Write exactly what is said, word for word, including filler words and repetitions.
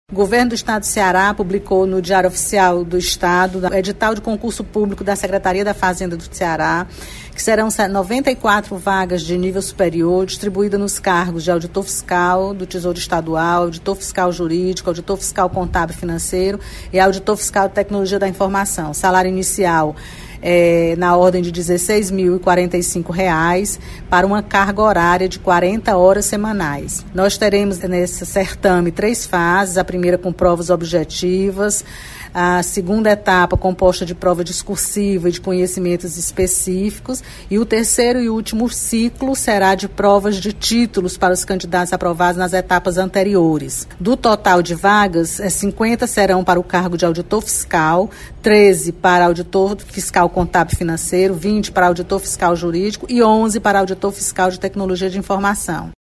O Governo do Estado do Ceará publicou no Diário Oficial do Estado o edital de concurso público da Secretaria da Fazenda do Ceará, que serão noventa e quatro vagas de nível superior, distribuídas nos cargos de auditor fiscal do Tesouro Estadual, auditor fiscal jurídico, auditor fiscal contábil e financeiro e auditor fiscal de tecnologia da informação. Salário inicial É, na ordem de dezesseis mil e quarenta e cinco reais para uma carga horária de quarenta horas semanais. Nós teremos nesse certame três fases, a primeira com provas objetivas, a segunda etapa composta de prova discursiva e de conhecimentos específicos, e o terceiro e último ciclo será de provas de títulos para os candidatos aprovados nas etapas anteriores. Do total de vagas, cinquenta serão para o cargo de auditor fiscal, treze para auditor fiscal contábil financeiro, vinte para auditor fiscal jurídico e onze para auditor fiscal de tecnologia de informação.